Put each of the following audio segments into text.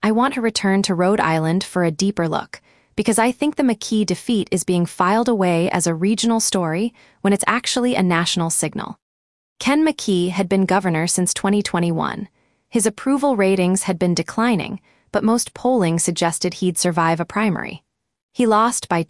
I want to return to Rhode Island for a deeper look, because I think the McKee defeat is being filed away as a regional story when it's actually a national signal. Ken McKee had been governor since 2021. His approval ratings had been declining, but most polling suggested he'd survive a primary. He lost by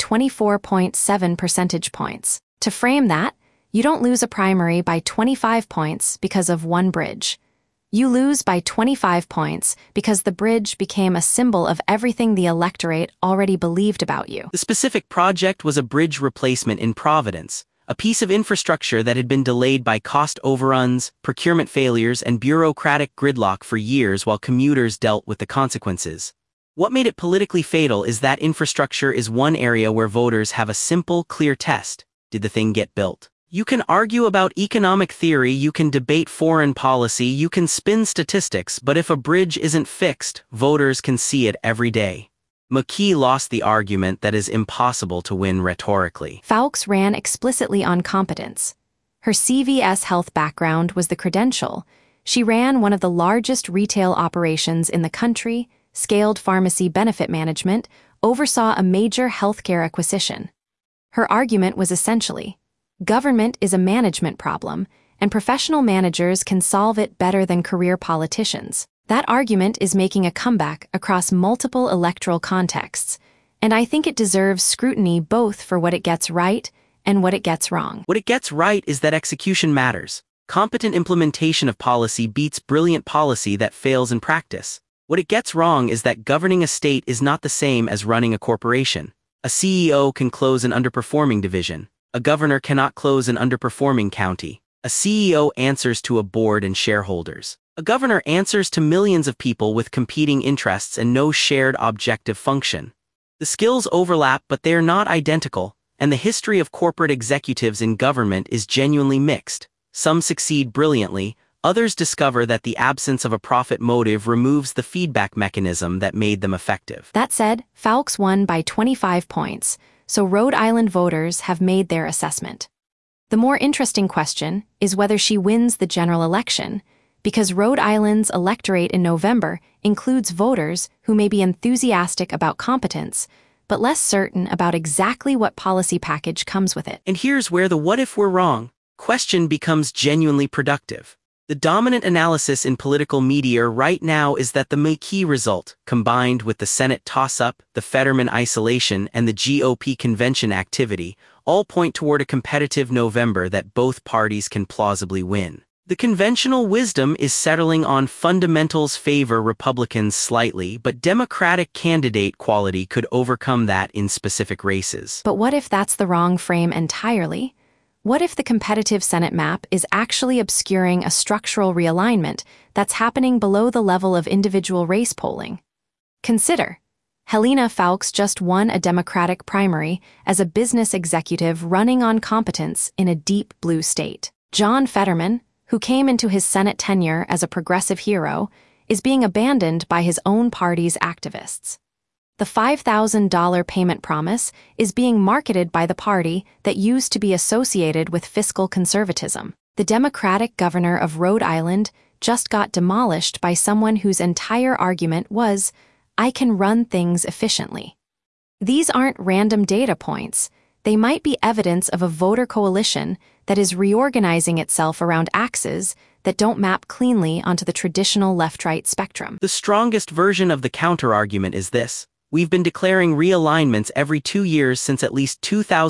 24.7 percentage points. To frame that, you don't lose a primary by 25 points because of one bridge. You lose by 25 points because the bridge became a symbol of everything the electorate already believed about you. The specific project was a bridge replacement in Providence, a piece of infrastructure that had been delayed by cost overruns, procurement failures, and bureaucratic gridlock for years while commuters dealt with the consequences. What made it politically fatal is that infrastructure is one area where voters have a simple, clear test. Did the thing get built? You can argue about economic theory, you can debate foreign policy, you can spin statistics, but if a bridge isn't fixed, voters can see it every day. McKee lost the argument that is impossible to win rhetorically. Fowlkes ran explicitly on competence. Her CVS Health background was the credential. She ran one of the largest retail operations in the country, scaled pharmacy benefit management, oversaw a major healthcare acquisition. Her argument was essentially, government is a management problem, and professional managers can solve it better than career politicians. That argument is making a comeback across multiple electoral contexts, and I think it deserves scrutiny both for what it gets right and what it gets wrong. What it gets right is that execution matters. Competent implementation of policy beats brilliant policy that fails in practice. What it gets wrong is that governing a state is not the same as running a corporation. A CEO can close an underperforming division. A governor cannot close an underperforming county. A CEO answers to a board and shareholders. A governor answers to millions of people with competing interests and no shared objective function. The skills overlap, but they are not identical, and the history of corporate executives in government is genuinely mixed. Some succeed brilliantly, others discover that the absence of a profit motive removes the feedback mechanism that made them effective. That said, Fowlkes won by 25 points, so Rhode Island voters have made their assessment. The more interesting question is whether she wins the general election, because Rhode Island's electorate in November includes voters who may be enthusiastic about competence, but less certain about exactly what policy package comes with it. And here's where the what if we're wrong question becomes genuinely productive. The dominant analysis in political media right now is that the McKee result, combined with the Senate toss-up, the Fetterman isolation, and the GOP convention activity, all point toward a competitive November that both parties can plausibly win. The conventional wisdom is settling on fundamentals favor Republicans slightly, but Democratic candidate quality could overcome that in specific races. But what if that's the wrong frame entirely? What if the competitive Senate map is actually obscuring a structural realignment that's happening below the level of individual race polling? Consider, Helena Fowlkes just won a Democratic primary as a business executive running on competence in a deep blue state. John Fetterman, who came into his Senate tenure as a progressive hero, is being abandoned by his own party's activists. The $5,000 payment promise is being marketed by the party that used to be associated with fiscal conservatism. The Democratic governor of Rhode Island just got demolished by someone whose entire argument was, I can run things efficiently. These aren't random data points. They might be evidence of a voter coalition that is reorganizing itself around axes that don't map cleanly onto the traditional left-right spectrum. The strongest version of the counterargument is this. We've been declaring realignments every 2 years since at least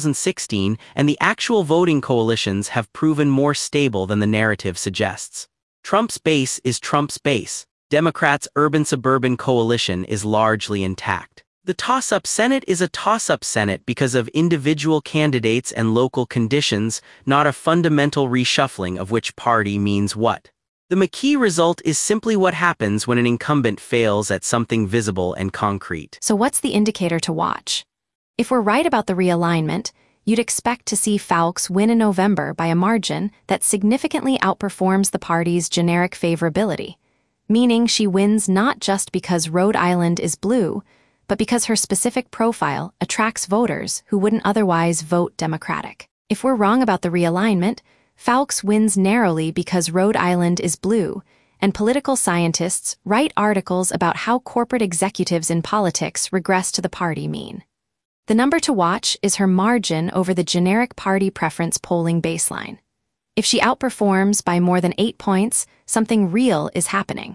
2016, and the actual voting coalitions have proven more stable than the narrative suggests. Trump's base is Trump's base. Democrats' urban-suburban coalition is largely intact. The toss-up Senate is a toss-up Senate because of individual candidates and local conditions, not a fundamental reshuffling of which party means what. The McKee result is simply what happens when an incumbent fails at something visible and concrete. So what's the indicator to watch? If we're right about the realignment, you'd expect to see Fowlkes win in November by a margin that significantly outperforms the party's generic favorability, meaning she wins not just because Rhode Island is blue, but because her specific profile attracts voters who wouldn't otherwise vote Democratic. If we're wrong about the realignment, Fowlkes wins narrowly because Rhode Island is blue, and political scientists write articles about how corporate executives in politics regress to the party mean. The number to watch is her margin over the generic party preference polling baseline. If she outperforms by more than 8 points, something real is happening.